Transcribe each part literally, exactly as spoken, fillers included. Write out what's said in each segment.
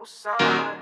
Musane.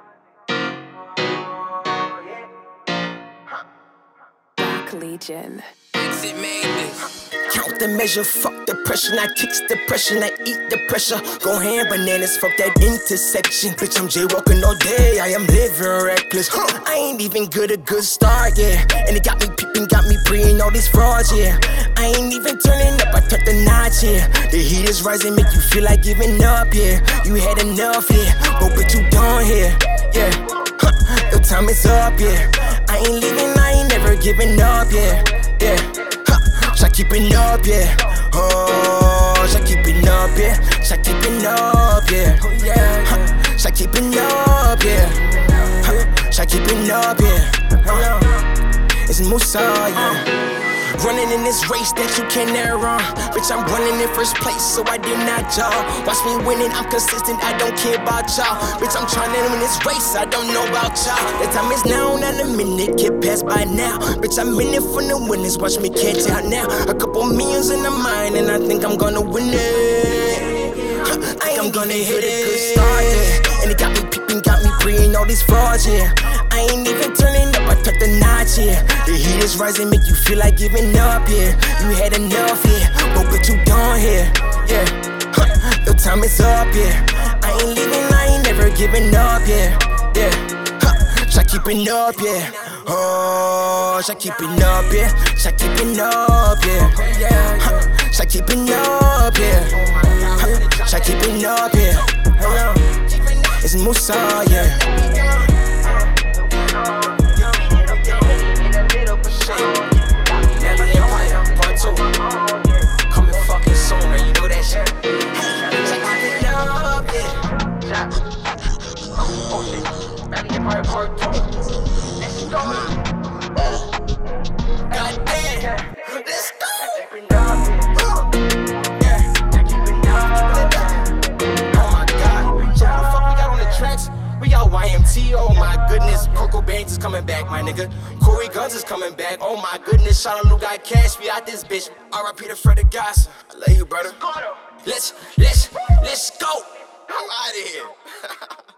Oh, yeah. Huh. Black Legion. Exit made this. Count the measure, fuck the pressure. I kicks the pressure, I eat the pressure. Go hand bananas, fuck that intersection. Bitch, I'm jaywalking all day, I am living reckless. Huh. I ain't even good, a good start, yeah. And it got me peeping, got me preying all these frauds, yeah. I ain't even turning up, I turned the notch, yeah. The heat is rising, make you feel like giving up, yeah. You had enough, yeah, but what you done here, yeah. Huh. Your time is up, yeah. I ain't leaving, I ain't never giving up, yeah, yeah. Shall keeping up, yeah. Oh, shall keeping up, yeah. Shall keeping up, yeah. Oh, yeah. Huh. Shall keeping up, yeah. Huh. Shall keeping up, yeah. Huh. It's Musa, yeah. Running in this race that you can't err on. Bitch, I'm running in first place, so I did not y'all. Watch me winning, I'm consistent, I don't care about y'all. Bitch, I'm trying to win this race, I don't know about y'all. The time is now, not a minute, get past by now. Bitch, I'm in it for the winners, watch me catch out now. A couple millions in the mind, and I think I'm gonna win it. I think I'm gonna hit it, good start, yeah. And it got me peeping, got me preying all these frauds, yeah. I ain't even turning up, I turned the notch, yeah. The heat is rising, make you feel like giving up, yeah. You had enough, yeah, but what you done here, yeah. Huh. Your time is up, yeah. I ain't leaving, I ain't never giving up, yeah, yeah. Huh. Shall keeping up, yeah. Oh, shall keeping up, yeah. Shall keeping up, yeah, yeah. Huh. Shall keeping up, yeah. Huh. Shall keeping up, yeah. It's Musa, yeah. Part two. Let's go. God damn. Let's go. Oh my God. What the fuck we got on the tracks? We got Y M T, oh my goodness. Coco Banks is coming back, my nigga. Corey Guns is coming back, oh my goodness. Shout out who got cash, we out this bitch. R I P to Freddy Goss. I love you, brother. Let's, let's, let's go. I'm out of here.